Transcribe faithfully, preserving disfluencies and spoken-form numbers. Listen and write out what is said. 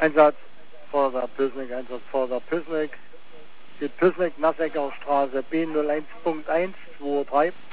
Einsatz Feuerwehr Püßnig, Einsatz Feuerwehr Püßnig. Die Püßnig, Nassecker Straße B null eins Punkt eins zwei drei.